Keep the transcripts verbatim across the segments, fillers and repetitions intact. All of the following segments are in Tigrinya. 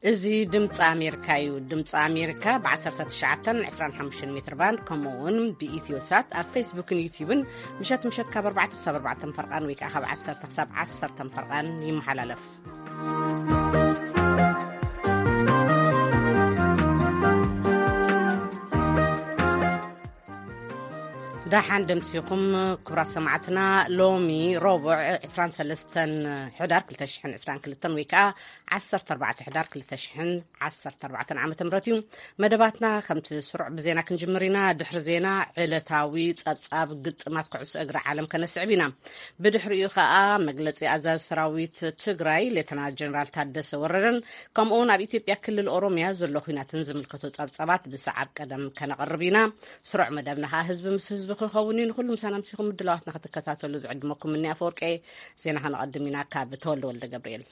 እዚ ድምፂ ኣሜሪካ እዩ። ድምፂ ኣሜሪካ ብ19 25 ሜትር ባንድ ከምኡውን ብኢትዮሳት ኣብ ፌስቡክን ዩቲዩብን ምሸት ምሸት ካብ ኣርባዕተ ክሳብ ኣርባዕተ ፈርቓን ወይ ከዓ ካብ ዓሰርተ ክሳብ ዓሰርተ ፈርቓን ይመሓላለፍ። ዳሓን ደምሲኹም ክብራት ሰማዕትና ሎሚ ረቡዕ عشرين وثلاثة ሕዳር ክልተ ሽሕን عشرين وعشرين ወይ ከዓ ዓሰርተ ኣርባዕተ ሕዳር ክልተ ሽሕን ዓሰርተ ኣርባዕተ ዓመተ ምህረት እዩ። መደባትና ከምቲ ስሩዕ ብዜና ክንጅምር ኢና። ድሕሪ ዜና ዕለታዊ ጸብጻብ ግጥማት ኩዕሶ እግሪ ዓለም ከነስዕብ ኢና። ብድሕሪኡ ከዓ መግለጺ ኣዛዚ ሰራዊት ትግራይ ሌተናል ጀነራል ታደሰ ወረደን ከምኡውን ኣብ ኢትዮጵያ ክልል ኦሮሚያ ዘሎ ኩናትን ዝምልከቱ ጸብጻባት ብሰዓብ ቀደም ከነቕርብ ኢና። ስሩዕ መደብና ከዓ ህዝቢ ምስ ህዝቢ ክኸውን እዩ። ንኹሉ ምሳና ምሲኹም ምድላዋትና ክትከታተሉ ዝዕድመኩም እኒ ኣፈወርቂ ዜና ከነቐድም ኢና ካብ ተወልደ ወልደ ገብርኤል።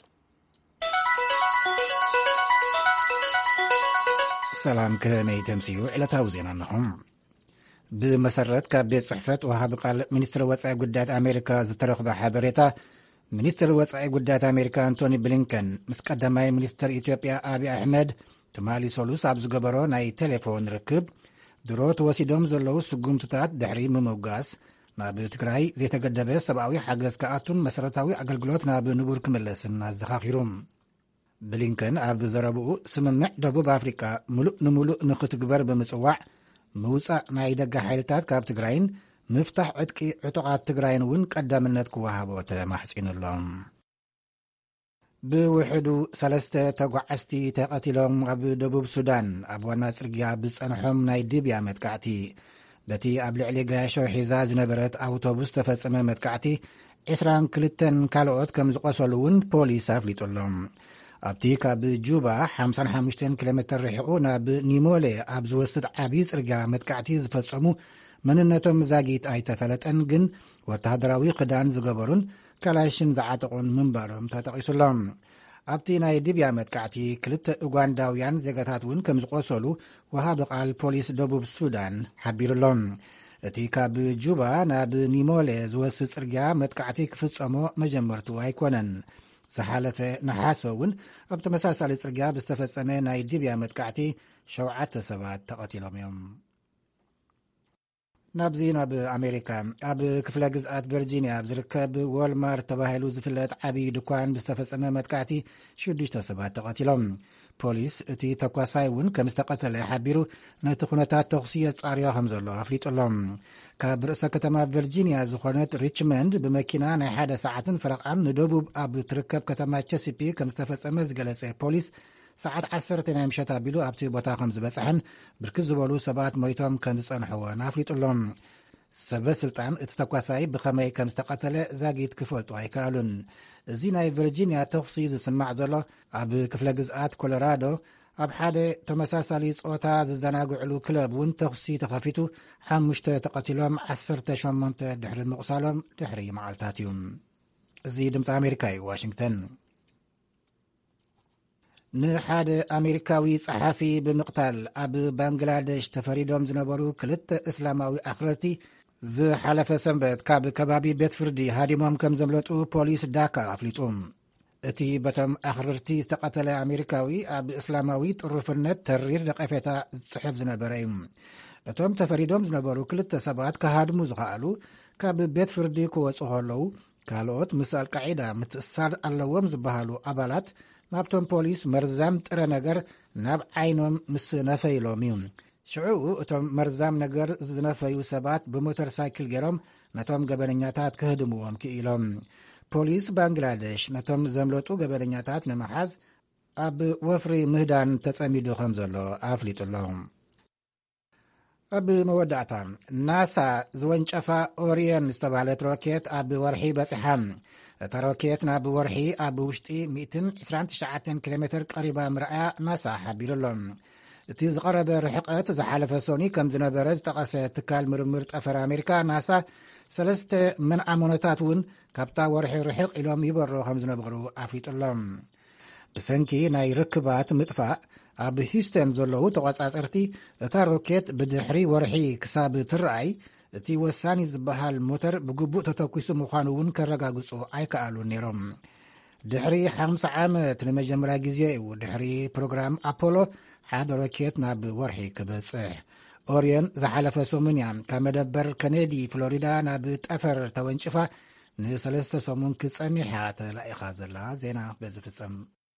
ሰላም ከመይ ተምሲዩ ዕለታዊ ዜና ኣለኹም። ብመሰረት ካብ ቤት ጽሕፈት ወሃቢ ቃል ሚኒስትሪ ወፃኢ ጉዳያት ኣሜሪካ ዝተረኽበ ሓበሬታ ሚኒስትሪ ወፃኢ ጉዳያት ኣሜሪካ አንቶኒ ብሊንከን ምስ ቀዳማይ ሚኒስትር ኢትዮጵያ ኣብይ ኣሕመድ ትማሊ ሰሉስ ኣብ ዝገበሮ ናይ ቴሌፎን ርክብ ድሮ ተወሲዶም ዘለዉ ስጉምትታት ድሕሪ ምምውጋስ ናብ ትግራይ ዘይተገደበ ሰብኣዊ ሓገዝ ከኣቱን መሰረታዊ ኣገልግሎት ናብ ንቡር ክምለስን ኣዘኻኺሩ። ብሊንከን ኣብ ዘረብኡ ስምምዕ ደቡብ ኣፍሪቃ ሙሉእ ንምሉእ ንኽትግበር ብምጽዋዕ ምውፃእ ናይ ደጋ ሓይልታት ካብ ትግራይን ምፍታሕ ዕጥቂ ዕጡቓት ትግራይን እውን ቀዳምነት ክወሃቦ ተማሕፂኑሎም። ብውሕዱ ሰለስተ ተጓዓዝቲ ተቐቲሎም ኣብ ደቡብ ሱዳን ኣብ ዋና ጽርግያ ብጸንሖም ናይ ድብያ መጥቃዕቲ በቲ ኣብ ልዕሊ ጋያሾ ሒዛ ዝነበረት ኣውቶቡስ ተፈጸመ መጥቃዕቲ عشرين وثلاثة ካልኦት ከም ዝቆሰሉ እውን ፖሊስ ኣፍሊጡሎም። ኣብቲ ካብ ጁባ خمسة وخمسين ኪሎ ሜትር ርሒቑ ናብ ኒሞሌ ኣብ ዝወስድ ዓብዪ ጽርግያ መጥቃዕቲ ዝፈጸሙ መንነቶም ዛጊት ኣይተፈለጠን፣ ግን ወተሃደራዊ ክዳን ዝገበሩን ካላሽን ዝዓጠቑን ምንባሮም ተጠቒሱሎም። ኣብቲ ናይ ድብያ መጥቃዕቲ ክልተ ኡጋንዳውያን ዜጋታት እውን ከም ዝቆሰሉ ወሃቢ ቃል ፖሊስ ደቡብ ሱዳን ሓቢሩሎም። እቲ ካብ ጁባ ናብ ኒሞሌ ዝወስድ ጽርግያ መጥቃዕቲ ክፍጸሞ መጀመርቱ ኣይኮነን። ዝሓለፈ ነሓሶ እውን ኣብ ተመሳሳሊ ጽርግያ ብዝተፈጸመ ናይ ድብያ መጥቃዕቲ ሸውዓተ ሰባት ተቐቲሎም እዮም። ናብዚ ናብ ኣሜሪካ ኣብ ክፍለ ግዝኣት ቨርጂንያ ኣብ ዝርከብ ዎልማርት ተባሂሉ ዝፍለጥ ዓብዪ ድኳን ብዝተፈጸመ መጥቃዕቲ ሽዱሽተ ሰባት ተቐቲሎም። ፖሊስ እቲ ተኳሳይ እውን ከም ዝተቐተለ ሓቢሩ ነቲ ኩነታት ተኽሲ የጻርዮ ከም ዘሎ ኣፍሊጡሎም። ካብ ርእሰ ከተማ ቨርጂንያ ዝኾነት ሪችመንድ ብመኪና ናይ ሓደ ሰዓትን ፍረቓን ንደቡብ ኣብ ትርከብ ከተማ ቸሲፒ ከም ዝተፈጸመ ዝገለጸ ፖሊስ ሰዓት ዓሰርተ ናይ ምሸት ኣቢሉ ኣብቲ ቦታ ከም ዝበፅሐን ብርክት ዝበሉ ሰባት ሞይቶም ከም ዝጸንሕዎን ኣፍሊጡሎም። ሰበስልጣን እቲ ተኳሳይ ብኸመይ ከም ዝተቐተለ ዛጊት ክፈልጡ ኣይከኣሉን። እዚ ናይ ቨርጂንያ ተኽሲ ዝስማዕ ዘሎ ኣብ ክፍለ ግዝኣት ኮሎራዶ ኣብ ሓደ ተመሳሳሊ ጾታ ዝዘናግዕሉ ክለብ እውን ተኽሲ ተኸፊቱ ሓሙሽተ ተቐቲሎም ዓሰርተ ሸሞንተ ድሕሪ ምቑሳሎም ድሕሪ መዓልታት እዩ። እዚ ድምፂ ኣሜሪካ እዩ፣ ዋሽንግተን። ንሓደ ኣሜሪካዊ ጸሓፊ ብምቕታል ኣብ ባንግላዴሽ ተፈሪዶም ዝነበሩ ክልተ እስላማዊ ኣኽረርቲ ዝሓለፈ ሰንበት ካብ ከባቢ ቤት ፍርዲ ሃዲሞም ከም ዘምለጡ ፖሊስ ዳካ ኣፍሊጡ። እቲ በቶም ኣኽረርቲ ዝተቐተለ ኣሜሪካዊ ኣብ እስላማዊ ጥሩፍነት ተሪር ደቐፌታ ዝጽሕፍ ዝነበረ እዩ። እቶም ተፈሪዶም ዝነበሩ ክልተ ሰባት ካሃድሙ ዝኸኣሉ ካብ ቤት ፍርዲ ክወፁ ከለዉ ካልኦት ምስ አልቃዒዳ ምትእስሳር ኣለዎም ዝበሃሉ ኣባላት ናብቶም ፖሊስ መርዛም ጥረ ነገር ናብ ዓይኖም ምስ ነፈይሎም እዩ። ሽዑኡ እቶም መርዛም ነገር ዝነፈዩ ሰባት ብሞተር ሳይክል ገይሮም ነቶም ገበነኛታት ክህድምዎም ክኢሎም። ፖሊስ ባንግላዴሽ ነቶም ዘምለጡ ገበነኛታት ንምሓዝ ኣብ ወፍሪ ምህዳን ተጸሚዱ ከም ዘሎ ኣፍሊጡሎም። ኣብ መወዳእታ ናሳ ዝወንጨፋ ኦሪየን ዝተባሃለት ሮኬት ኣብ ወርሒ በፂሓም። እታ ሮኬት ናብ ወርሒ ኣብ ውሽጢ مئة وعشرين وتسعة ኪሎ ሜትር ቀሪባ ምርኣያ ናሳ ሓቢሩሎም። እቲ ዝቐረበ ርሕቐት ዝሓለፈ ሶኒ ከም ዝነበረ ዝጠቐሰ ትካል ምርምር ጠፈር ኣሜሪካ ናሳ ሰለስተ መንኣሞነታት እውን ካብታ ወርሒ ርሕቕ ኢሎም ይበሮ ከም ዝነበሩ ኣፍሊጡሎም። ብሰንኪ ናይ ርክባት ምጥፋእ ኣብ ሂስተን ዘለዉ ተቖጻጸርቲ እታ ሮኬት ብድሕሪ ወርሒ ክሳብ ትረኣይ እቲ ወሳኒ ዝበሃል ሞተር ብግቡእ ተተኪሱ ምዃኑ እውን ከረጋግጹ ኣይከኣሉን ነይሮም። ድሕሪ ሓምሳ ዓመት ንመጀመርያ ግዜ እዩ ድሕሪ ፕሮግራም ኣፖሎ ሓደ ሮኬት ናብ ወርሒ ክበጽሕ። ኦርየን ዝሓለፈ ሰሙን እያ ካብ መደበር ከኔዲ ፍሎሪዳ ናብ ጠፈር ተወንጭፋ ንሰለስተ ሰሙን ክጸኒሓ ተላኢኻ ዘላ። ዜና በዝፍጸም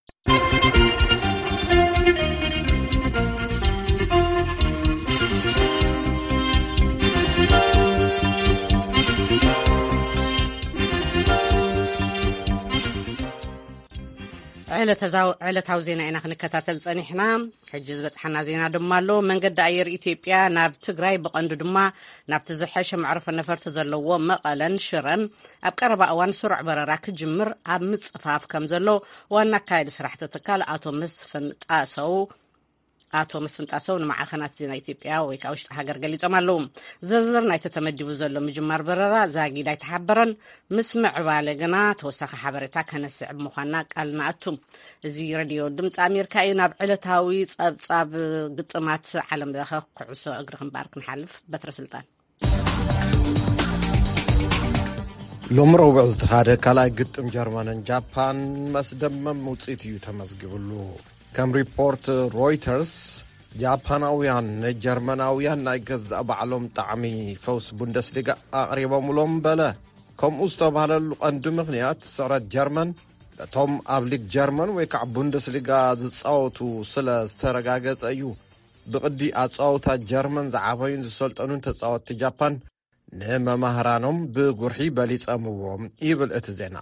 ዕለታዊ ዜና ኢና ክንከታተል ጸኒሕና። ሕጂ ዝበጽሓና ዜና ድማ ኣሎ። መንገዲ ኣየር ኢትዮጵያ ናብ ትግራይ ብቐንዱ ድማ ናብቲ ዝሐሸ መዕረፎ ነፈርቲ ዘለዎ መቐለን ሽረን ኣብ ቀረባ እዋን ስሩዕ በረራ ክጅምር ኣብ ምጽፋፍ ከም ዘሎ ዋና ኣካየዲ ስራሕቲ ትካል ኣቶ መስፍን ጣሰው ኣቶ መስፍን ጣሰው ንማዕኸናት ዜና ኢትዮጵያ ወይ ከዓ ውሽጢ ሃገር ገሊጾም ኣለዉ። ዝርዝር ናይቲ ተመዲቡ ዘሎ ምጅማር በረራ ዛጊዳ ኣይተሓበረን። ምስ ምዕባለ ግና ተወሳኺ ሓበሬታ ከነስዕብ ምዃንና ቃል ንኣቱ። እዚ ሬድዮ ድምፂ ኣሜሪካ እዩ። ናብ ዕለታዊ ጸብጻብ ግጥማት ዓለም ለኸ ኩዕሶ እግሪ ክንባር ክንሓልፍ በትረ ስልጣን ሎሚ ረቡዕ ዝተኻደ ካልኣይ ግጥም ጀርመንን ጃፓን መስደመም ውፅኢት እዩ ተመዝጊብሉ። ከም ሪፖርት ሮይተርስ ጃፓናውያን ንጀርመናውያን ናይ ገዛእ ባዕሎም ጣዕሚ ፈውስ ቡንደስሊጋ ኣቕሪቦምሎም በለ። ከምኡ ዝተባሃለሉ ቀንዲ ምኽንያት ስዕረት ጀርመን እቶም ኣብ ሊግ ጀርመን ወይ ከዓ ቡንደስሊጋ ዝፃወቱ ስለ ዝተረጋገፀ እዩ። ብቕዲ ኣፃወታ ጀርመን ዝዓበዩን ዝሰልጠኑን ተፃወቲ ጃፓን ንመማህራኖም ብጉርሒ በሊፀምዎም ይብል እቲ ዜና።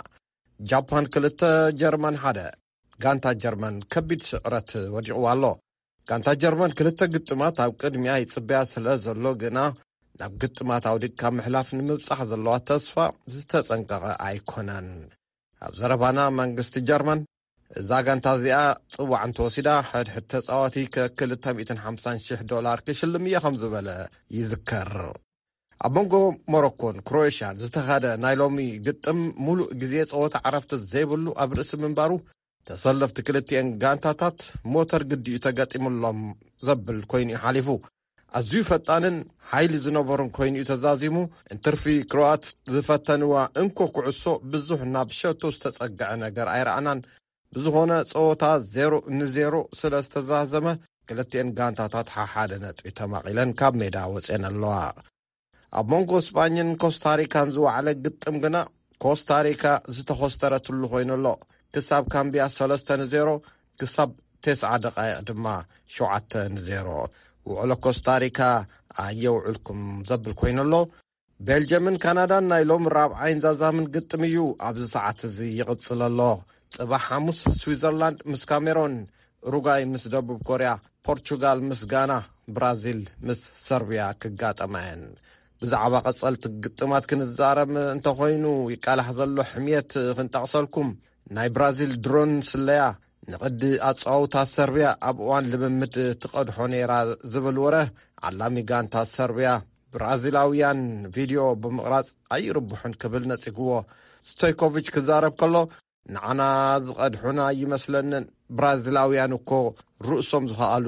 ጃፓን ክልተ ጀርመን ሓደ ጋንታ ጀርመን ከቢድ ስዕረት ወዲቑ ኣሎ። ጋንታ ጀርመን ክልተ ግጥማት ኣብ ቅድሚያ ይጽበያ ስለ ዘሎ ግና ናብ ግጥማት ኣውዲቕካ ምሕላፍ ንምብጻሕ ዘለዋ ተስፋ ዝተጸንቀቐ ኣይኮነን። ኣብ ዘረባና መንግስቲ ጀርመን እዛ ጋንታ እዚኣ ጽዋዕ እንተወሲዳ ሕድሕድ ተጻዋቲ ከክልተ ሚእትን ሓምሳን ሽሕ ዶላር ክሽልም እየ ከም ዝበለ ይዝከር። ኣብ መንጎ ሞሮኮን ክሮኤሽያን ዝተኻደ ናይ ሎሚ ግጥም ሙሉእ ግዜ ጸወታ ዓረፍቲ ዘይብሉ ኣብ ርእሲ ምንባሩ ተሰለፍቲ ክልቲአን ጋንታታት ሞተር ግዲኡ ተገጢሙሎም ዘብል ኮይኑ ሓሊፉ ኣዝዩ ፈጣንን ሓይሊ ዝነበሩን ኮይኑ ተዛዚሙ እንትርፊ ክሮአት ዝፈተንዋ እንኮ ኩዕሶ ብዙሕ ናብ ሸቶ ዝተጸግዐ ነገር ኣይረኣናን። ብዝኾነ ጸወታ ዜሮ ንዜሮ ስለ ዝተዛዘመ ክልቲአን ጋንታታት ሓደ ነጥቢ ተማቒለን ካብ ሜዳ ወፅአን ኣለዋ። ኣብ መንጎ ስፓኝን ኮስታሪካን ዝወዓለ ግጥም ግና ኮስታሪካ ዝተኾስተረትሉ ኮይኑ ኣሎ። ክሳብ ካምቢያ ሰለስተ ንዜሮ ክሳብ ተስዓ ደቃይቕ ድማ ሸውዓተ ንዜሮ ውዕሎ ኮስታሪካ ኣየውዕልኩም ዘብል ኮይኑ ኣሎ። ቤልጅየምን ካናዳን ናይ ሎም ራብዓይን ዛዛምን ግጥም እዩ ኣብዚ ሰዓት እዚ ይቕጽል ኣሎ። ጽባሕ ሐሙስ ስዊዘርላንድ ምስ ካሜሮን፣ ኡሩጓይ ምስ ደቡብ ኮርያ፣ ፖርቹጋል ምስ ጋና፣ ብራዚል ምስ ሰርቢያ ክጋጠመን። ብዛዕባ ቀጸልቲ ግጥማት ክንዛረብ እንተኾይኑ ይቃላሕ ዘሎ ሕምየት ክንጠቕሰልኩም ናይ ብራዚል ድሮን ስለያ ንቕዲ ኣጻውታ ሰርቢያ ኣብ እዋን ልምምድ ትቐድሖ ነይራ ዝብል ወረ ዓላሚ ጋንታ ሰርቢያ ብራዚላውያን ቪድዮ ብምቕራጽ ኣይርብሑን ክብል ነጺግዎ ስቶይኮቪች ክዛረብ ከሎ ንዓና ዝቐድሑና ይመስለንን ብራዚላውያን እኮ ርእሶም ዝኸኣሉ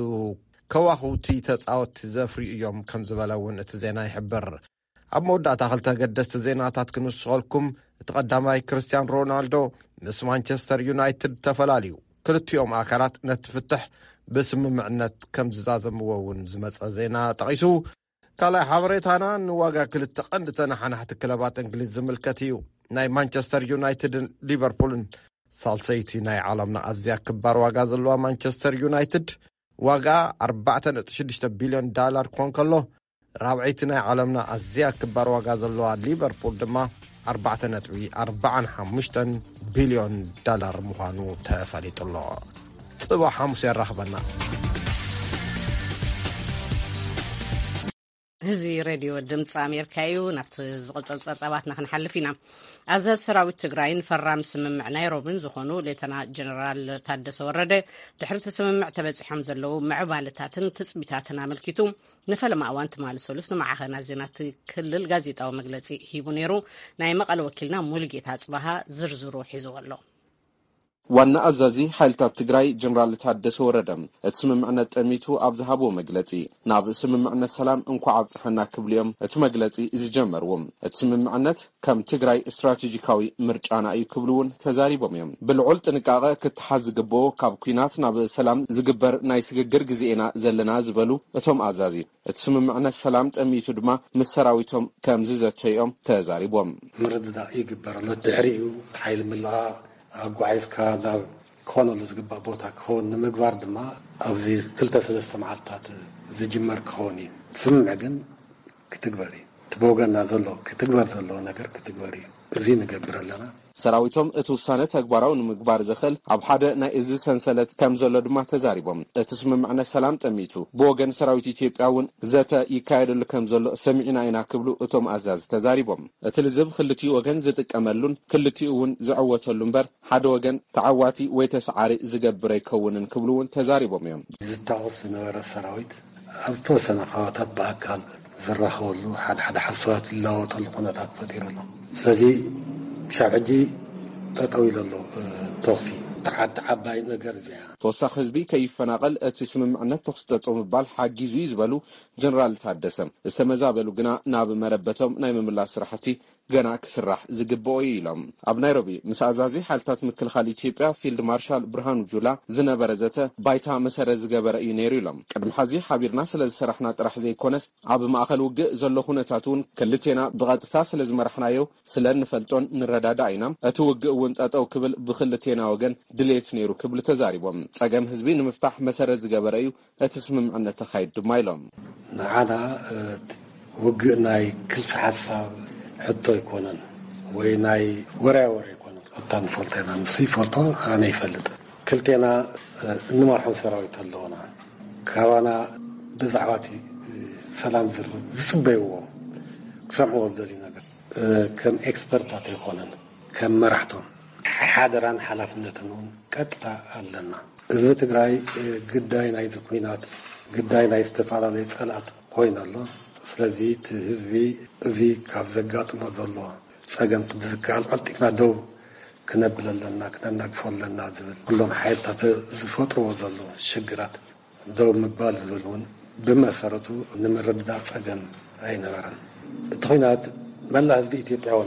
ከዋኽውቲ ተጻወቲ ዘፍሪ እዮም ከም ዝበለውን እቲ ዜና ይሕብር። ኣብ መወዳእታ ክልተ ገደስቲ ዜናታት ክንውስኸልኩም እቲ ቀዳማይ ክርስቲያን ሮናልዶ ምስ ማንቸስተር ዩናይትድ ተፈላለዩ ክልቲኦም ኣካላት ነቲ ፍትሕ ብስምምዕነት ከም ዝዛዘምዎ እውን ዝመፀ ዜና ጠቒሱ ካልኣይ ሓበሬታና ንዋጋ ክልተ ቀንዲ ተናሓናሕቲ ክለባት እንግሊዝ ዝምልከት እዩ። ናይ ማንቸስተር ዩናይትድን ሊቨርፑልን ሳልሰይቲ ናይ ዓለምና ኣዝያ ክባር ዋጋ ዘለዋ ማንቸስተር ዩናይትድ ዋጋ ኣርባዕተ ነጥቢ ሽዱሽተ ቢልዮን ዳላር ኮን ከሎ ራብዒቲ ናይ ዓለምና ኣዝያ ክባር ዋጋ ዘለዋ ሊቨርፑል ድማ ኣርባዕተ ነጥቢ ኣርባዓን ሓሙሽተን ቢልዮን ዳላር ምዃኑ ተፈሊጡሎ። ጽባሕ ሐሙስ የራኽበና። እዚ ሬድዮ ድምፂ ኣሜሪካ እዩ። ናብቲ ዝቕፅል ጸብጻባትና ክንሓልፍ ኢና። ኣዛዚ ሰራዊት ትግራይን ፈራሚ ስምምዕ ናይሮብን ዝኾኑ ሌተና ጀነራል ታደሰ ወረደ ድሕሪ እቲ ስምምዕ ተበፂሖም ዘለዉ ምዕባለታትን ትፅቢታትን ኣመልኪቱ ንፈለማ እዋን ትማሊ ሰሉስ ንማዕኸናት ዜናት ክልል ጋዜጣዊ መግለፂ ሂቡ ነይሩ። ናይ መቐለ ወኪልና ሙሉጌታ ጽባሃ ዝርዝሩ ሒዙ ኣሎ። ዋና አዛዚ ሓይልታት ትግራይ ጀነራል ታደሰ ወረደ እቲ ስምምዕነት ጠሚቱ ኣብ ዝሃቦ መግለጺ ናብ ስምምዕነት ሰላም እንኳ ኣብጽሕና ክብልዮም እቲ መግለጺ ዝጀመርዎም እቲ ስምምዕነት ከም ትግራይ ስትራቴጂካዊ ምርጫና እዩ ክብሉውን ተዛሪቦም እዮም። ብልዑል ጥንቃቐ ክትሓዝ ዝግብኦ ካብ ኩናት ናብ ሰላም ዝግበር ናይ ስግግር ግዜና ዘለና ዝበሉ እቶም አዛዚ እቲ ስምምዕነት ሰላም ጠሚቱ ድማ ምስ ሰራዊቶም ከም ዝዘተዮም ተዛሪቦም። ምርድዳ ይግበረሉ ድሕሪኡ ሓይል ምልኣ አጓይስካ ናብ ኮኖል ዝግባ ቦታ ክሆን ንምግባር ድማ ኣብዚ ክልተ ሰለስተ መዓልታት ዝጅመር ክሆን እዩ። ስምምዕ ግን ክትግበር እዩ። ትበወገና ዘሎ ክትግበር ዘሎ ነገር ክትግበር እዩ። እዚ ንገብር ኣለና። ሰራዊቶም እቲ ውሳነ ተግባራዊ ንምግባር ዝኽእል ኣብ ሓደ ናይ እዚ ሰንሰለት ከም ዘሎ ድማ ተዛሪቦም እቲ ስምምዕነት ሰላም ጠሚቱ ብወገን ሰራዊት ኢትዮጵያ እውን ዘተ ይካየደሉ ከም ዘሎ ሰሚዕና ኢና ክብሉ እቶም አዛዝ ተዛሪቦም እቲ ልዝብ ክልቲኡ ወገን ዝጥቀመሉን ክልቲኡ እውን ዝዕወተሉ እምበር ሓደ ወገን ተዓዋቲ ወይ ተሰዓሪ ዝገብር ኣይከውንን ክብሉ እውን ተዛሪቦም እዮም። ዝታወስ ዝነበረ ሰራዊት ኣብ ተወሰነ ከባቢታት ብኣካል ዝራኸበሉ ሓደ ሓደ ሓሳባት ዝለዋወጠሉ ኩነታት ፈጢሩ ኣሎ። ስለዚ ክሳብ ሕጂ ጠጠው ኢሉ ኣሎ ተኽሲ ተዓዲ ዓባይ ነገር እዚኣ ተወሳኺ ህዝቢ ከይፈናቀል እቲ ስምምዕነት ተኽሲ ጠጠው ምባል ሓጊዙ ዝበሉ ጀነራል ታደሰ ዝተመዛበሉ ግና ናብ መረበቶም ናይ ምምላስ ስራሕቲ ገና ክስራሕ ዝግብኦ ኢሎም ኣብ ናይሮቢ ምስ አዛዚ ሓይልታት ምክልኻል ኢትዮጵያ ፊልድ ማርሻል ብርሃኑ ጁላ ዝነበረ ዘተ ባይታ መሰረት ዝገበረ እዩ ነይሩ ኢሎም ቅድሚ ሕዚ ሓቢርና ስለ ዝሰራሕና ጥራሕ ዘይኮነስ ኣብ ማእኸል ውግእ ዘሎ ኩነታት እውን ክልቴና ብቐጥታ ስለ ዝመራሕናዮ ስለ ንፈልጦን ንረዳዳ ኢና እቲ ውግእ እውን ጠጠው ክብል ብክልቴና ወገን ድሌት ነይሩ ክብል ተዛሪቦም ጸገም ህዝቢ ንምፍታሕ መሰረት ዝገበረ እዩ እቲ ስምምዕነት ተኻይድ ድማ ኢሎም ንዓና ውግእ ናይ ክልተ ሓሳብ حتى يكونن ويناي ورا ورا يكونن قطان فلتنا نصي فلتان أنا يفلت كلتنا نمرحن سراويت اللونا كوانا بزعواتي سلام زر زبيوه سمعوا الدليل كم إكسبرتات يكونن كم مرحتهم حاضران حلفنتنون كتلا لنا إذا تقرأي قداي نايز كوينات قداي نايز تفعل على سلات كوين الله ስለዚህ ህዝቢ እዚ ካብ ዘጋጥሞ ዘሎ ጸገም ትዝካል ቀጥቅና ደው ክነብለለና ክነናግፈለና ዝብል ኩሎም ሓይልታት ዝፈጥርዎ ዘሎ ሽግራት ደው ምባል ዝብሉን ብመሰረቱ ንምርድዳእ ጸገም ኣይነበረን። እቲ ኩናት መላ ህዝቢ ኢትዮጵያውን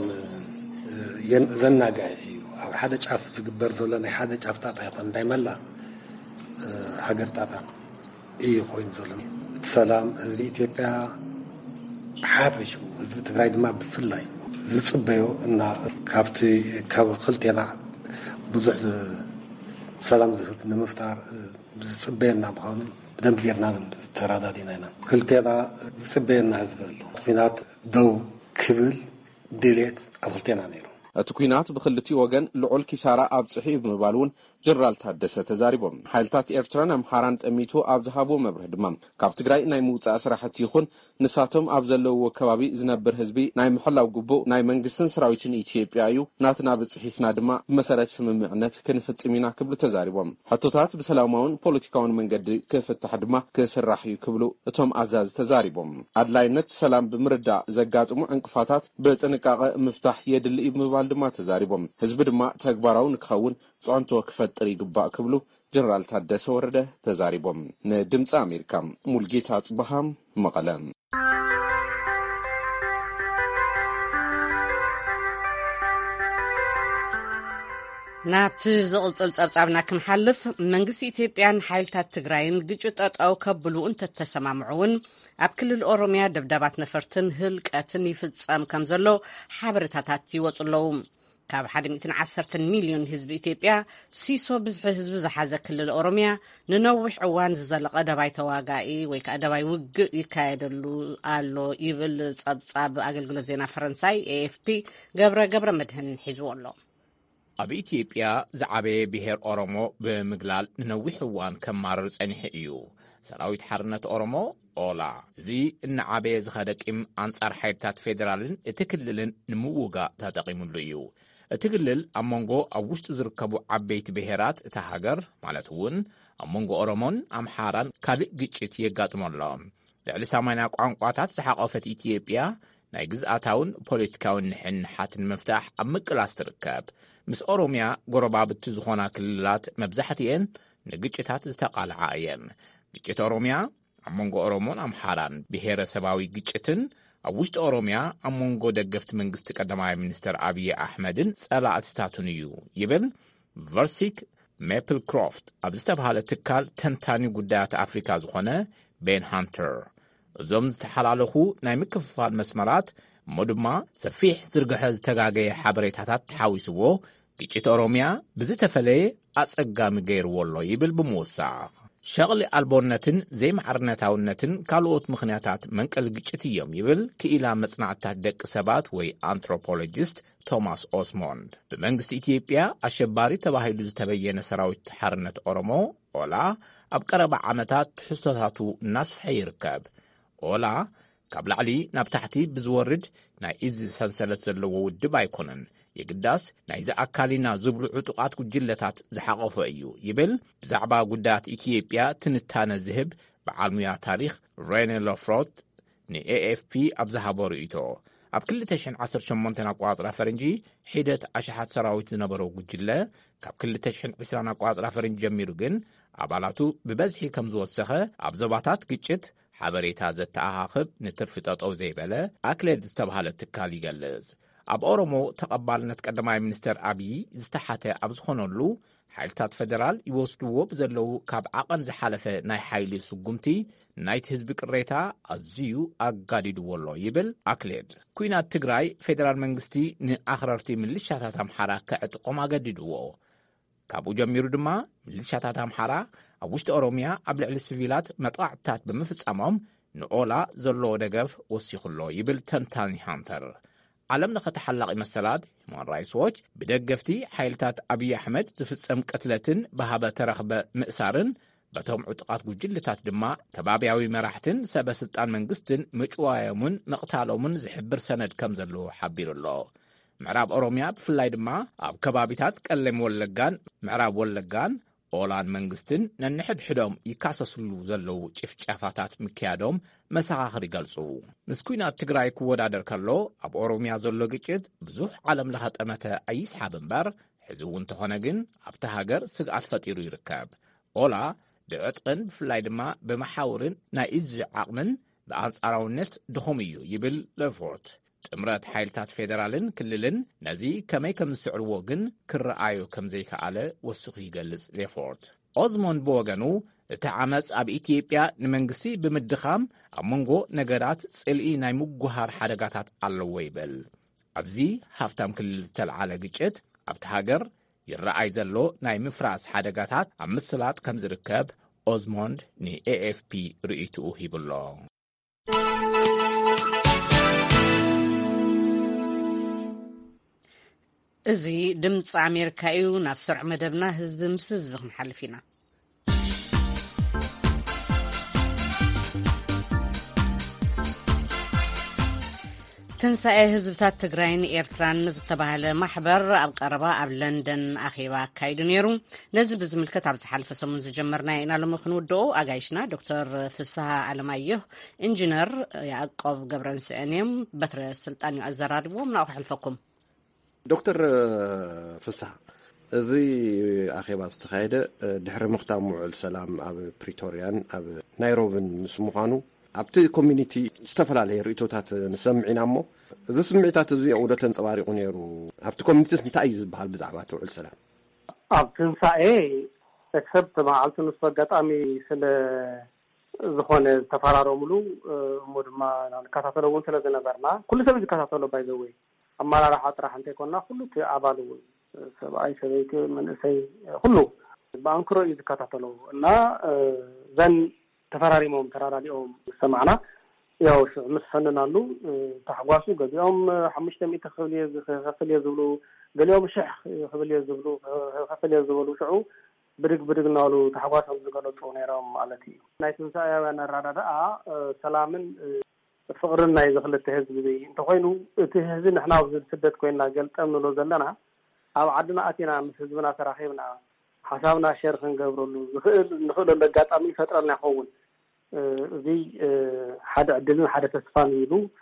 ዘናጋዕ እዩ። ኣብ ሓደ ጫፍ ዝግበር ዘሎ ናይ ሓደ ጫፍ ጣጣ ይኮን እንዳይመላ ሃገር ጣጣ እዩ ኮይኑ ዘሎ ሰላም ህዝቢ ኢትዮጵያ حابشو هذا تقرأي ما بفلاي زصبيو إن كابت كاب خلتنا بزح سلام زفت نمفتار زصبينا بخون دم بيرنا ترادا ديننا خلتنا زصبينا هذا خينات دو كبل ديليت أبلتنا نيرو التكوينات بخلتي وجن لعل كسارة أبصحي بمبالون جرال تحدث تزاربهم حالتات إرتران أمحاران تأميتو أبزهابو مبرهد مام كاب تقرأي ناي موت أسرحة يخون نساتهم أبزلو وكوابي زنبر هزبي ناي محلا وقبو ناي منقسن سراويتين إيتيبيايو ناتنا بتصحيثنا دما بمسارات سممعنات كنفت إمينا كبلو تزاربهم حطوتات بسلامون بوليتيكاون من قد كفت تحدما كسراحي كبلو اتهم أعزاز تزاربهم عدلاينت سلام بمردع زقات أمو انقفاتات بتنقاق مفتاح يد اللي مبال دما تزاربهم هزب دما تكباراو نكخون صعنتو كفت طريق باء كبلو جنرال ታደሰ ወረደ ተዛሪቦም ንድምጽ አሜሪካ ሙልጌታ ጽባሃም መቀለም ናብቲ ዝቕጽል ጸብጻብና ክንሓልፍ መንግስቲ ኢትዮጵያን ሓይልታት ትግራይን ግጭት ጠጠው ከብሉ እንተተሰማምዑን ኣብ ክልል ኦሮሚያ ደብዳባት ነፈርትን ህልቀትን ይፍጸም ከም ዘሎ ሓበሬታታት ይወጽለው ካብ ሓደ ሚእትን ዓሰርተ ሚሊዮን ህዝቢ ኢትዮጵያ ሲሶ ብዝሒ ህዝቢ ዝሓዘ ክልል ኦሮሚያ ንነዊሕ እዋን ዝዘለቐ ደባይ ተዋጋኢ ወይ ከዓ ደባይ ውግእ ይካየደሉ ኣሎ ይብል ጸብጻብ ኣገልግሎት ዜና ፈረንሳይ ኤኤፍፒ ገብረ ገብረ መድህን ሒዝዎ ኣሎ ኣብ ኢትዮጵያ ዝዓበየ ብሄር ኦሮሞ ብምግላል ንነዊሕ እዋን ከማርር ጸኒሐ እዩ ሰራዊት ሓርነት ኦሮሞ ኦላ እዚ እናዓበየ ዝኸደ ቂም ኣንጻር ሓይልታት ፌደራልን እቲ ክልልን ንምውጋእ ተጠቒሙሉ እዩ እቲ ክልል ኣብ መንጎ ኣብ ውሽጢ ዝርከቡ ዓበይቲ ብሄራት እታ ሃገር ማለት እውን ኣብ መንጎ ኦሮሞን ኣምሓራን ካልእ ግጭት የጋጥመሎ ልዕሊ ሰማንያ ቋንቋታት ዝሓቆፈት ኢትዮጵያ ናይ ግዝኣታውን ፖለቲካውን ንሕንሓትን መፍታሕ ኣብ ምቅላስ ትርከብ። ምስ ኦሮምያ ጎረባብቲ ዝኾና ክልላት መብዛሕትአን ንግጭታት ዝተቃልዓ እየን። ግጭት ኦሮምያ ኣብ መንጎ ኦሮሞን ኣምሓራን ብሄረሰባዊ ግጭትን ኣብ ውሽጢ ኦሮምያ ኣብ መንጎ ደገፍቲ መንግስቲ ቀዳማይ ሚኒስትር ኣብይ ኣሕመድን ጸላእትታቱን እዩ ይብል ቨርሲክ ሜፕል ክሮፍት ኣብ ዝተባሃለ ትካል ተንታኒ ጉዳያት ኣፍሪካ ዝኾነ ቤን ሃንተር። እዞም ዝተሓላለኹ ናይ ምክፍፋል መስመራት እሞ ድማ ሰፊሕ ዝርግሐ ዝተጋገየ ሓበሬታታት ተሓዊስዎ ግጭት ኦሮምያ ብዝተፈለየ ኣጸጋሚ ገይርዎ ኣሎ ይብል ብምውሳኽ ሸቕሊ ኣልቦነትን ዘይማዕርነታውነትን ካልኦት ምኽንያታት መንቀል ግጭት እዮም ይብል ክኢላ መጽናዕታት ደቂ ሰባት ወይ አንትሮፖሎጂስት ቶማስ ኦስሞንድ። ብመንግስቲ ኢትዮጵያ ኣሸባሪ ተባሂሉ ዝተበየነ ሰራዊት ሓርነት ኦሮሞ ኦላ ኣብ ቀረባ ዓመታት ትሕዝቶታቱ እናስፍሐ ይርከብ። ኦላ ካብ ላዕሊ ናብ ታሕቲ ብዝወርድ ናይ እዝ ሰንሰለት ዘለዎ ውድብ ኣይኮነን፣ የግዳስ ናይዚ ኣካሊና ዝብሉ ዕጡቓት ጉጅለታት ዝሓቐፈ እዩ ይብል ብዛዕባ ጉዳያት ኢትዮጵያ ትንታነ ዝህብ በዓል ሙያ ታሪክ ሬኔ ሎፍሮት ንኤኤፍፒ ኣብ ዝሃቦ ርእይቶ። ኣብ ክልተ ሽሕን ዓሰርተ ሸሞንተ ኣቆጻጽራ ፈረንጂ ሒደት ኣሽሓት ሰራዊት ዝነበሮ ጉጅለ ካብ ክልተ ሽሕን ዒስራን ኣቆጻጽራ ፈረንጂ ጀሚሩ ግን ኣባላቱ ብበዝሒ ከም ዝወሰኸ ኣብ ዞባታት ግጭት ሓበሬታ ዘተኣኻኽብ ንትርፊ ጠጠው ዘይበለ ኣክሌድ ዝተባሃለ ትካል ይገልጽ። ኣብ ኦሮሞ ተቐባልነት ቀዳማይ ሚኒስትር ኣብይ ዝተሓተ ኣብ ዝኾነሉ ሓይልታት ፌደራል ይወስድዎ ብዘለዉ ካብ ዓቐን ዝሓለፈ ናይ ሓይሊ ስጉምቲ ናይቲ ህዝቢ ቅሬታ ኣዝዩ ኣጋዲድዎ ኣሎ ይብል ኣክሌድ። ኩናት ትግራይ ፌደራል መንግስቲ ንኣኽረርቲ ምልሻታት ኣምሓራ ከዕጥቆም ኣገዲድዎ። ካብኡ ጀሚሩ ድማ ምልሻታት ኣምሓራ ኣብ ውሽጢ ኦሮምያ ኣብ ልዕሊ ሲቪላት መጥቃዕትታት ብምፍጻሞም ንኦላ ዘለዎ ደገፍ ወሲኹሎ ይብል ተንታኒ ሃንተር። ዓለም ለኸ ተሓላቒ መሰላት ሁማን ራይትስ ዎች ብደገፍቲ ሓይልታት ኣብይ ኣሕመድ ዝፍጸም ቅትለትን ብሃበ ተረኽበ ምእሳርን በቶም ዕጡቓት ጉጅልታት ድማ ከባብያዊ መራሕትን ሰበስልጣን መንግስትን ምጭዋዮምን መቕታሎምን ዝሕብር ሰነድ ከም ዘለዎ ሓቢሩ ኣሎ። ምዕራብ ኦሮምያ ብፍላይ ድማ ኣብ ከባቢታት ቀለም ወለጋን ምዕራብ ወለጋን ኦላን መንግስትን ነንሕድሕዶም ይካሰስሉ ዘለዉ ጭፍጫፋታት ምክያዶም መሰኻኽር ይገልጹ። ምስ ኩናት ትግራይ ክወዳደር ከሎ ኣብ ኦሮምያ ዘሎ ግጭት ብዙሕ ዓለም ለኸ ጠመተ ኣይስሓብ እምበር ሕዚ እውን እንተኾነ ግን ኣብቲ ሃገር ስግኣት ፈጢሩ ይርከብ። ኦላ ብዕጥቅን ብፍላይ ድማ ብመሓውርን ናይ እዝ ዓቕምን ብኣንጻራውነት ድኹም እዩ ይብል ለፎርት። ጥምረት ሓይልታት ፌደራልን ክልልን ነዚ ከመይ ከም ዝስዕርዎ ግን ክረኣዮ ከም ዘይከኣለ ወሲኹ ይገልጽ ሌፎርት። ኦዝሞንድ ብወገኑ እቲ ዓመፅ ኣብ ኢትዮጵያ ንመንግስቲ ብምድኻም ኣብ መንጎ ነገራት ጽልኢ ናይ ምጉሃር ሓደጋታት ኣለዎ ይብል። ኣብዚ ሃፍታም ክልል ዝተለዓለ ግጭት ኣብቲ ሃገር ይረኣይ ዘሎ ናይ ምፍራስ ሓደጋታት ኣብ ምስላጥ ከም ዝርከብ ኦዝሞንድ ንኤኤፍፒ ርእይትኡ ሂብሎ። እዚ ድምፂ ኣሜሪካ እዩ። ናብ ስርዕ መደብና ህዝቢ ምስ ህዝቢ ክንሓልፍ ኢና። ትንሳኤ ህዝብታት ትግራይን ኤርትራን ዝተባሃለ ማሕበር ኣብ ቀረባ ኣብ ለንደን ኣኼባ ኣካይዱ ነይሩ። ነዚ ብዝምልከት ኣብ ዝሓለፈ ሰሙን ዝጀመርና ኢና ሎሚ ክንውድኦ ኣጋይሽና ዶክተር ፍስሓ ኣለማየሁ ኢንጂነር ያዕቆብ ገብረንስአን እዮም። በትረ ስልጣን እዩ ኣዘራሪቦም ናብኡ ክሕልፈኩም። ዶክተር ፍስሓ እዚ ኣኼባ ዝተኻየደ ድሕሪ ምኽታም ውዕል ሰላም ኣብ ፕሪቶሪያን ኣብ ናይሮብን ምስ ምዃኑ ኣብቲ ኮሚኒቲ ዝተፈላለየ ርእቶታት ንሰምዒና እሞ እዚ ስምዒታት እዚኦ ወደ ተንጸባሪቑ ነይሩ። ኣብቲ ኮሚኒቲስ እንታይ እዩ ዝበሃል ብዛዕባ ውዕል ሰላም? ኣብ ትንሳኤ ኤክሰፕት መዓልቲ ንሱ ኣጋጣሚ ስለ ዝኾነ ዝተፈራረሙሉ እሞ ድማ ንከታተሎ እውን ስለ ዝነበርና ኩሉ ሰብ ዝከታተሎ ባይዘወይ ኣመራርሓ ጥራሕ እንተይኮንና ኩሉ እቲ ኣባል እውን ሰብኣይ ሰበይቲ መንእሰይ ኩሉ ብኣንክሮ እዩ ዝከታተሎ እና ዘን ተፈራሪሞም ተራራዲኦም ሰማዕና ያው ምስ ፈንናሉ ተሓጓሱ ገሊኦም ሓሙሽተ ሚእቲ ክፍል እየ ዝብሉ ገሊኦም ሽሕ ክፍል እየ ዝብሉ ክፍል እየ ዝበሉ ሽዑ ብድግ ብድግ እናበሉ ተሓጓሶም ዝገለፁ ነይሮም ማለት እዩ። ናይ ትንሳኤያውያን ኣረዳድኣ ሰላምን ፍቅርን ናይ ዝኽልተ ህዝቢ እንተኮይኑ እቲ ህዝቢ ንሕና ኣብዚ ስደት ኮይና ገልጠም ንብሎ ዘለና ኣብ ዓድና ኣቲና ምስ ህዝብና ተራኺብና ሓሳብና ሸር ክንገብረሉ ዝኽእል ንኽእለሉ ኣጋጣሚ ፈጥረልና ይኸውን። እዚ ሓደ ዕድልን ሓደ ተስፋን ኢሉ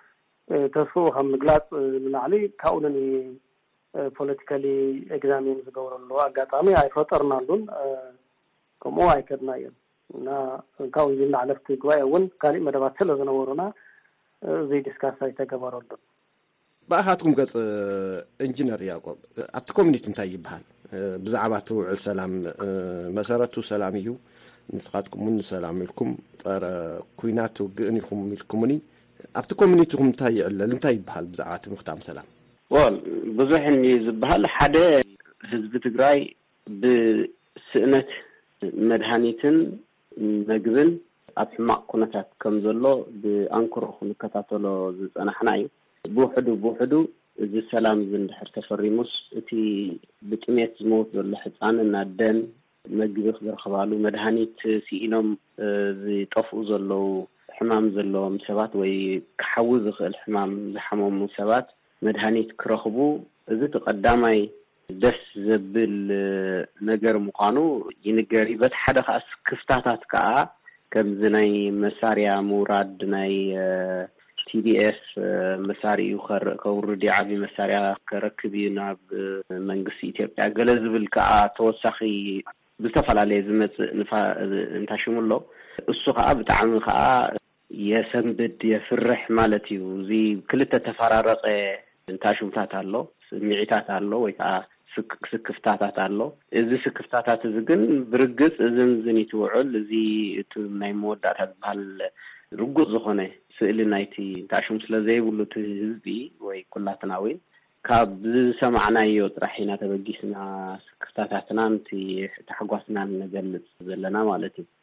ተስፋው ከም ምግላጽ ንላዕሊ ካኡንን ፖለቲካሊ ኤግዛሚን ዝገብረሉ አጋጣሚ አይፈጠርናሉን ከምኡ አይከድናየን እና ካው ይናለፍት ጉባኤ እውን ካሊ መደባት ስለዝነበሩና እዚ ዲስካስ አይተገበረሉ ባሃትኩም ገጽ ኢንጂነር ያዕቆብ አብቲ ኮሚኒቲ እንታይ ይባሃል ብዛዕባ ውዕል ሰላም መሰረቱ ሰላም እዩ ንስኻትኩም ሰላም ኢልኩም ጸረ ኩናት ግእኒኩም ኢልኩምኒ አብቲ ኮሚኒቲኩም እንታይ ይዕለል እንታይ ይባሃል ብዛዕባ ምኽታም ሰላም ወል ብዙሕን ዝባሃል ሓደ ህዝቢ ትግራይ ብስእነት መድሃኒትን ምግብን ኣብ ሕማቅ ኩነታት ከም ዘሎ ብኣንክሮ ክንከታተሎ ዝጸናሕና እዩ ብውሕዱ ብውሕዱ እዚ ሰላም ዝንድሕር ተፈሪሙስ እቲ ብጥሜት ዝሞት ዘሎ ህፃንን ኣደን ምግቢ ክረኽባሉ መድሃኒት ሲኢኖም ዝጠፍኡ ዘለው ሕማም ዘለዎም ሰባት ወይ ክሓው ዝኽእል ሕማም ዝሓመሙ ሰባት መድሃኒት ክረኽቡ እዚ ተቀዳማይ ደስ ዘብል ነገር ምዃኑ ይንገሪ በት ሓደ ኻስ ክፍታታት ከዓ ከምዚ ናይ መሳርያ ሙራድ ናይ ቲዲኤስ መሳርዩ ከውርዲ ዓቢ መሳርያ ከረክብ ናብ መንግስቲ ኢትዮጵያ ገለ ዝብል ከዓ ተወሳኺ ብዝተፈላለየ ዝመጽእ እንታሽሙሎ እሱ ከዓ ብጣዕሚ ከዓ የሰንብድ የፍርሕ ማለት እዩ እዚ ክልተ ተፈራረቀ እንታሽምታት አሎ ስሚዕታት አሎ ወይ ከዓ ስክፍታታት አሎ እዚ ስክፍታታት እዚ ግን ብርግጽ እዝን ዝኒት ውዕል እዚ እቲ ናይ መወዳእታ ዝበሃል ርጉጽ ዝኾነ ስእሊ ናይቲ እንታሽም ስለዘይብሉ እቲ ህዝቢ ወይ ኩላትናዊ ካብ ዝሰማዕናዮ ጥራሒና ተበጊስና ስክፍታታትናንቲ ተሓጓስና ንገልጽ ዘለና ማለት እዩ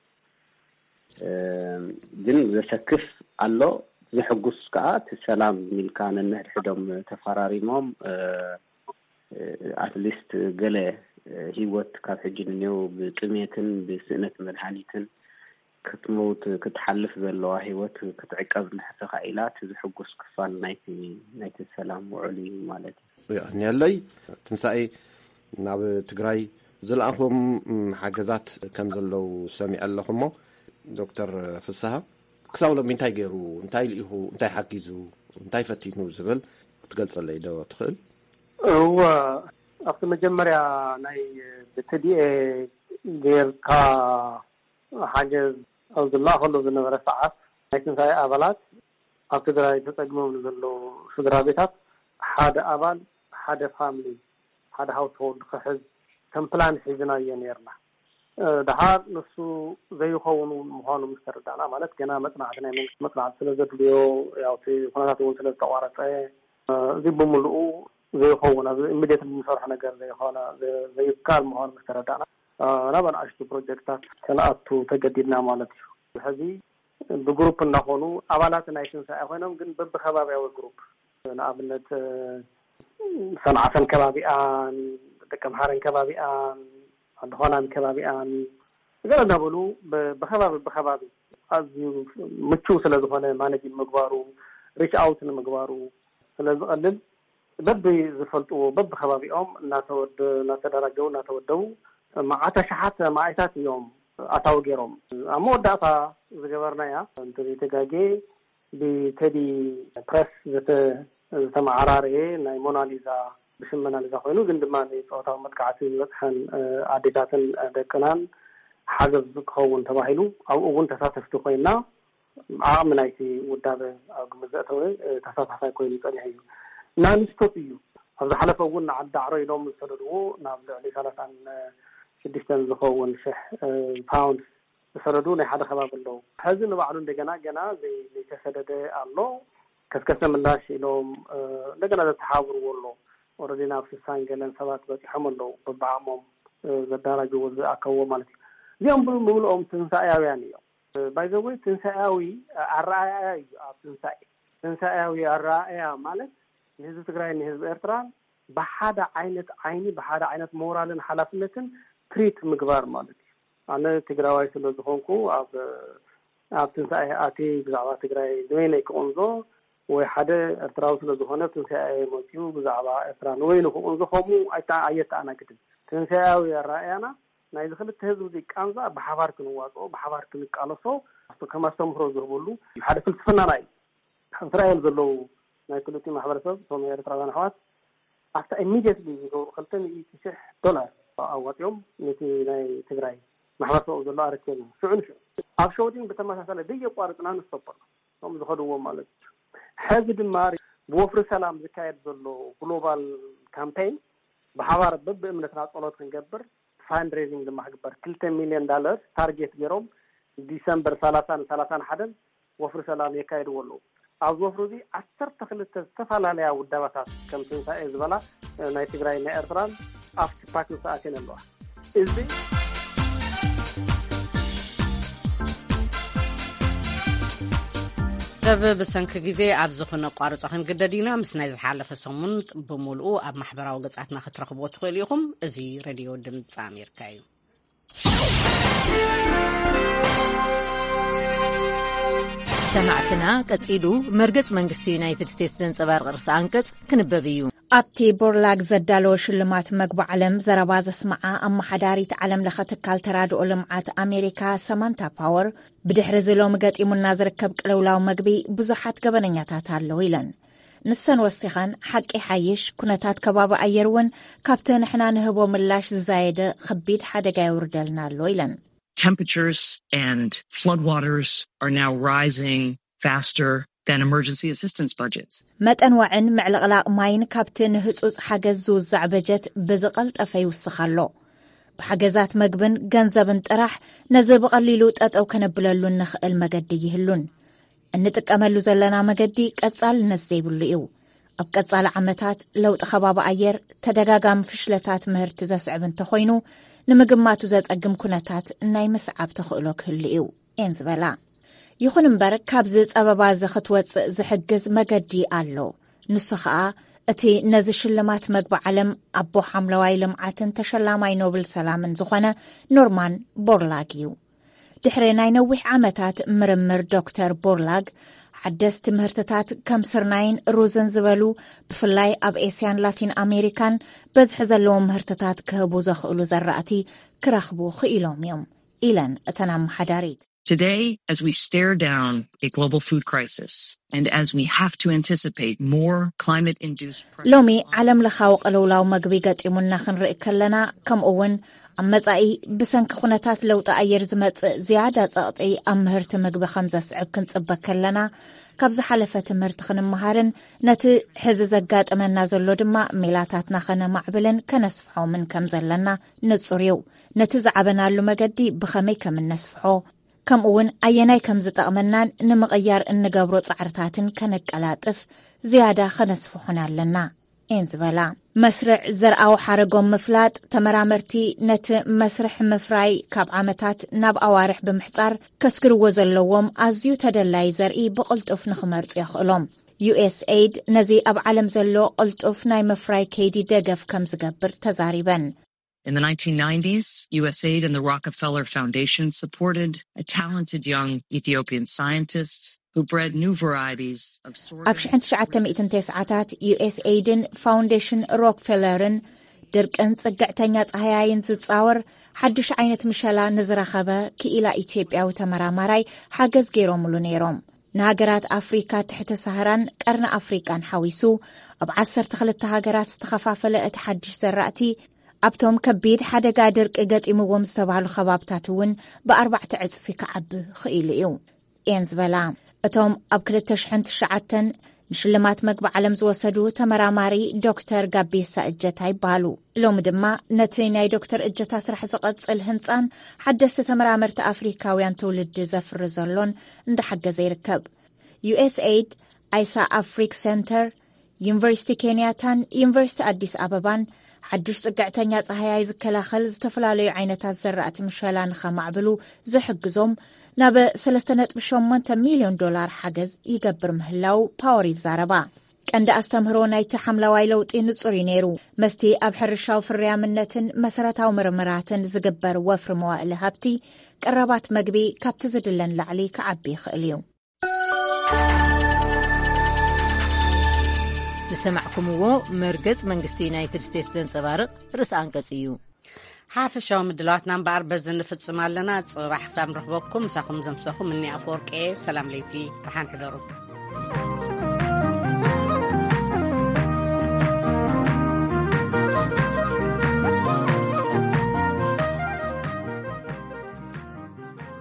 ግን ዘሰክፍ አሎ ዝሕጉስ ከዓ ሰላም ሚልካ ነንሕዶም ተፈራሪሞም አትሊስት ገለ ህይወት ካብ ሕጅንኔው ብጥሜትን ብስእነት መድሃኒትን ክትሞት ክትሐልፍ ዘለዋ ህይወት ክትዕቀብ ንሕተኻ ኢላት ዝሕጉስ ክፋል ናይቲ ናይቲ ሰላም ውዕሊ ማለት እዩ ያለይ ትንሳኤ ናብ ትግራይ ዝለኣኹም ሓገዛት ከም ዘለው ሰሚዕ ኣለኹሞ ዶክተር ፍስሐ ክሳብ ሎሚ እንታይ ገይሩ እንታይ ልኢኹ እንታይ ሓጊዙ እንታይ ፈቲኑ ዝብል ትገልጸለይ ዶ ትኽእል እወ ኣብቲ መጀመርያ ናይ ብትዲኤ ጌርካ ሓገዝ ኣብ ዝለኣኸሉ ዝነበረ ሰዓት ናይ ትንሳኤ ኣባላት ኣብ ትግራይ ተጸግሞም ዘለዉ ስድራ ቤታት ሓደ ኣባል ሓደ ፋሚሊ ሓደ ሃውስሆልድ ክሕዝ ከም ፕላን ሒዝናዮ ነርና ድሓር ንሱ ዘይኸውን ምዃኑ ምስተረዳእና ማለት ገና መጽናዕቲ ናይ መንግስቲ መጽናዕቲ ስለ ዘድልዮ ያው እቲ ኩነታት እውን ስለ ዝተቋረፀ እዚ ብምልኡ ዘይኸውን ኣብ ኢሚዲየት ንሰርሖ ነገር ዘይኾነ ዘይካል ምዃኑ ምስተረዳእና ናብ ኣንኣሽቱ ፕሮጀክታት ከነኣቱ ተገዲድና ማለት እዩ ሕዚ ብግሩፕ እናኾኑ ኣባላት ናይ ትንሳኤ ኮይኖም ግን በብኸባቢያዊ ግሩፕ ንኣብነት ሰንዓፈን ከባቢኣን ደቀ ምሓረን ከባቢኣን ኣድኾናን ከባቢኣን ገለ እናበሉ ብኸባቢ ብኸባቢ ኣዝዩ ምቹው ስለ ዝኾነ ማነጅ ምግባሩ ሪች ኣውት ንምግባሩ ስለ ዝቐልል በቢ ዝፈልጥዎ በብኸባቢኦም እናተወድ እናተደራጀው እናተወደቡ ማዓተ ሸሓት ማዓይታት እዮም ኣታው ገይሮም ኣብ መወዳእታ ዝገበርናያ እንተዚ ተጋጌ ብቴዲ ፕሬስ ዝተመዓራርየ ናይ ሞናሊዛ ብስም ሞናሊዛ ኮይኑ ግን ድማ ፆታዊ መጥቃዕቲ ዝበፅሐን ኣዴታትን ደቅናን ሓገዝ ክኸውን ተባሂሉ ኣብኡ እውን ተሳተፍቲ ኮይና ዓቕሚ ናይቲ ውዳበ ኣብ ግምዘእተወ ተሳታፋይ ኮይኑ ፀኒሑ እዩ ናንስቶት እዩ ኣብ ዝሓለፈ እውን ንዓዲ ዓሮ ኢሎም ዝሰደድዎ ናብ ልዕሊ ሰላሳን ሽዱሽተን ዝኸውን ሽሕ ፓውንድ ዝሰደዱ ናይ ሓደ ከባቢ ኣለዉ ሕዚ ንባዕሉ እንደገና ገና ዘይተሰደደ ኣሎ ከስከሰ ምላሽ ኢሎም እንደገና ዘተሓብርዎ ኣሎ ኦልሬዲ ናብ ስሳን ገለን ሰባት በፂሖም ኣለዉ በብዓቕሞም ዘዳራጅዎ ዝኣከብዎ ማለት እዩ እዚኦም ብምልኦም ትንሳኤያውያን እዮም ባይዘወይ ትንሳኤያዊ ኣረኣያ እዩ ኣብ ትንሳኤ ትንሳኤያዊ ኣረኣያ ማለት ንህዝቢ ትግራይ ንህዝቢ ኤርትራን ብሓደ ዓይነት ዓይኒ ብሓደ ዓይነት ሞራልን ሓላፍነትን ትሪት ምግባር ማለት እዩ ኣነ ትግራዋይ ስለ ዝኾንኩ ኣብ ኣብ ትንሳኤ ኣቲ ብዛዕባ ትግራይ ንበይነይ ክቕንዞ ወይ ሓደ ኤርትራዊ ስለ ዝኾነ ትንሳኤ መፅኡ ብዛዕባ ኤርትራ ንበይኑ ክቕንዞ ከምኡ ኣየተኣናግድን ትንሳኤያዊ ኣረኣያና ናይ ዝክልተ ህዝቢ እዚ ቃንዛ ብሓባር ክንዋፅኦ ብሓባር ክንቃለሶ ከም ኣስተምህሮ ዝህበሉ ሓደ ፍልስፍናና እዩ እስራኤል ዘለው ናይ ክልቲ ማሕበረሰብ ቶም ኤርትራውያን ኣሕዋት after immediately ይገብሩ ክልተ ሚእቲ ሺሕ ዶላር ኣዋጥዮም ነቲ ናይ ትግራይ ማሕበረሰብ ዘሎ ኣረከብ ሽዑን ሽዑ ኣብ ሸውዲን ብተመሳሳለ ደየቋርጥና ንስተበሉ ቶም ዝኸድዎ ማለት ሕዚ ድማ ብወፍሪ ሰላም ዝካየድ ዘሎ ግሎባል ካምፔይን ብሓባር በብእምነትና ጸሎት ክንገብር ፋንድ ሬይዚንግ ድማ ክግበር ክልተ ሚልዮን ዶላር ታርጌት ገይሮም ዲሰምበር ሰላሳን ሰላሳን ሓደን ወፍሪ ሰላም የካየድዎ ኣለዉ ኣብ ወፍሪ እዚ ዓሰርተ ክልተ ዝተፈላለያ ውዳባታት ከም ትንሳኤ ዝበላ ናይ ትግራይ ናይ ኤርትራን ኣብቲ ፓኬጅ ሰዓትን ኣለዋ እዚ ሰብ ብሰንኪ ግዜ ኣብ ዝኾነ ቋርጾ ክንግደዲና ምስ ናይ ዝሓለፈ ሰሙን ብምልኡ ኣብ ማሕበራዊ ገጻትና ክትረኽብዎ ትኽእሉ ኢኹም እዚ ሬድዮ ድምፂ ኣሜሪካ እዩ ሰማዕትና ቀጺሉ መርገጽ መንግስቲ ዩናይትድ ስቴትስ ዘንጸባርቕ ርእሲ አንቀጽ ክንበብ እዩ ኣብቲ ቦርላግ ዘዳለወ ሽልማት መግቢ ዓለም ዘረባ ዘስማዓ ኣመሓዳሪት ዓለም ለኸ ትካል ተራድኦ ልምዓት ኣሜሪካ ሰማንታ ፓወር ብድሕሪ ዝሎም ገጢሙና ዝርከብ ቅልውላው መግቢ ብዙሓት ገበነኛታት ኣለዉ ኢለን ንሰን ወሲኸን ሓቂ ሓይሽ ኩነታት ከባቢ ኣየር እውን ካብቲ ንሕና ንህቦ ምላሽ ዝዛየደ ከቢድ ሓደጋ የውርደልና ኣሎ ኢለን Temperatures and floodwaters are now rising faster than emergency assistance budgets. መጠን ዋዕን ምዕልቕላቕ ማይን ካብቲ ንህጹጽ ሓገዝ ዝውዛዕ በጀት ብዝቐልጠፈ ይውስኻሎ ብሓገዛት መግብን ገንዘብን ጥራሕ ነዚ ብቐሊሉ ጠጠው ከነብለሉ ንኽእል መገዲ ይህሉን እንጥቀመሉ ዘለና መገዲ ቀጻልነት ዘይብሉ እዩ ኣብ ቀጻሊ ዓመታት ለውጢ ከባቢ ኣየር ተደጋጋሚ ፍሽለታት ምህርቲ ዘስዕብ እንተኾይኑ ንምግማቱ ዘጸግም ኩነታት ናይ ምስዓብ ተኽእሎ ክህሉ እዩ ኤን ዝበላ ይኹን እምበር ካብዚ ጸበባ ዝኽትወፅእ ዝሕግዝ መገዲ ኣሎ ንሱ ኸዓ እቲ ነዚ ሽልማት መግቢ ዓለም ኣቦ ሓምለዋይ ልምዓትን ተሸላማይ ኖብል ሰላምን ዝኾነ ኖርማን ቦርላግ እዩ ድሕሪ ናይ ነዊሕ ዓመታት ምርምር ዶክተር ቦርላግ ሓደስቲ ምህርትታት ከም ስርናይን ሩዝን ዝበሉ ብፍላይ ኣብ ኤስያን ላቲን ኣሜሪካን በዝሒ ዘለዎም ምህርትታት ክህቡ ዘኽእሉ ዘራእቲ ክረኽቡ ክኢሎም እዮም ኢለን እተን ኣመሓዳሪት Today, as we stare down a global food crisis and as we have to anticipate more climate-induced pressure... ሎሚ ዓለም ለኻዊ ቅልውላው መግቢ ገጢሙና ክንርኢ ከለና ከምኡውን ኣብ መጻኢ ብሰንኪ ኩነታት ለውጢ ኣየር ዝመጽእ ዝያዳ ጸቕጢ ኣብ ምህርቲ ምግቢ ከም ዘስዕብ ክንጽበ ከለና ካብ ዝሓለፈ ትምህርቲ ክንመሃርን ነቲ ሕዚ ዘጋጥመና ዘሎ ድማ ሜላታትና ከነማዕብልን ከነስፍሖምን ከም ዘለና ንጹር እዩ ነቲ ዝዓበናሉ መገዲ ብኸመይ ከም እነስፍሖ ከምኡውን ኣየናይ ከም ዝጠቕመናን ንምቕያር እንገብሮ ጻዕርታትን ከነቀላጥፍ ዝያዳ ከነስፍሖን ኣለና ኤን ዝበላ መስርዕ ዘርኣዊ ሓረጎም ምፍላጥ ተመራመርቲ ነቲ መስርሕ ምፍራይ ካብ ዓመታት ናብ ኣዋርሕ ብምሕጻር ከስግርዎ ዘለዎም ኣዝዩ ተደላይ ዘርኢ ብቕልጡፍ ንኽመርጹ የኽእሎም ዩኤስኤድ ነዚ ኣብ ዓለም ዘሎ ቅልጡፍ ናይ ምፍራይ ከይዲ ደገፍ ከም ዝገብር ተዛሪበን In the nineteen nineties, USAID and the Rockefeller Foundation supported a talented young Ethiopian scientist who bred new varieties of sorghum. ኣብ ሽሕን ትሽዓተ ሚእትን ተስዓታት ዩኤስኤይድን ፋውንዴሽን ሮክፌለርን ድርቅን ጽግዕተኛ ፀሃያይን ዝጻወር ሓድሽ ዓይነት ምሸላ ንዝረኸበ ክኢላ ኢትዮጵያዊ ተመራማራይ ሓገዝ ገይሮምሉ ነይሮም ንሃገራት ኣፍሪካ ትሕተ ሰሃራን ቀርኒ ኣፍሪካን ሓዊሱ ኣብ ዓሰርተ ክልተ ሃገራት ዝተኸፋፈለ እቲ ሓድሽ ዘራእቲ ኣብቶም ከቢድ ሓደጋ ድርቂ ገጢምዎም ዝተባህሉ ከባብታት እውን ብኣርባዕተ ዕጽፊ ክዓቢ ክኢሉ እዩ ኤን ዝበላ እቶም ኣብ ክልተ ሽሕን ትሽዓተን ንሽልማት መግቢ ዓለም ዝወሰዱ ተመራማሪ ዶክተር ጋቢሳ እጀታ ይበሃሉ ሎሚ ድማ ነቲ ናይ ዶክተር እጀታ ስራሕ ዝቐጽል ህንፃን ሓደስቲ ተመራመርቲ ኣፍሪካውያን ትውልዲ ዘፍሪ ዘሎን እንዳሓገዘ ይርከብ ዩኤስኤይድ ኣይሳ ኣፍሪክ ሴንተር ዩኒቨርሲቲ ኬንያታን ዩኒቨርሲቲ ኣዲስ ኣበባን ሓድሽ ጽግዕተኛ ፀሃያይ ዝከላኸል ዝተፈላለዩ ዓይነታት ዘራእቲ ምሸላ ንኸማዕብሉ ዝሕግዞም ናብ ሰለስተ ነጥቢ ሸሞንተ ሚልዮን ዶላር ሓገዝ ይገብር ምህላው ፓወር ይዛረባ ቀንዲ ኣስተምህሮ ናይቲ ሓምለዋይ ለውጢ ንጹር ነይሩ መስቲ ኣብ ሕርሻዊ ፍርያምነትን መሰረታዊ ምርምራትን ዝግበር ወፍሪ መዋእሊ ሃብቲ ቀረባት መግቢ ካብቲ ዝድለን ላዕሊ ክዓቢ ይኽእል እዩ ዝሰማዕኩምዎ መርገጽ መንግስቲ ዩናይትድ ስቴትስ ዘንጸባርቕ ርእሲ አንቀጽ እዩ ሓፈሻዊ ምድላዋትና እምበኣር በዚ ንፍጽም ኣለና ጽባሕ ክሳብ ንረኽበኩም ምሳኹም ዘምሰኹም እኒ ኣፈወርቄ ሰላም ለይቲ ብሓን ሕደሩ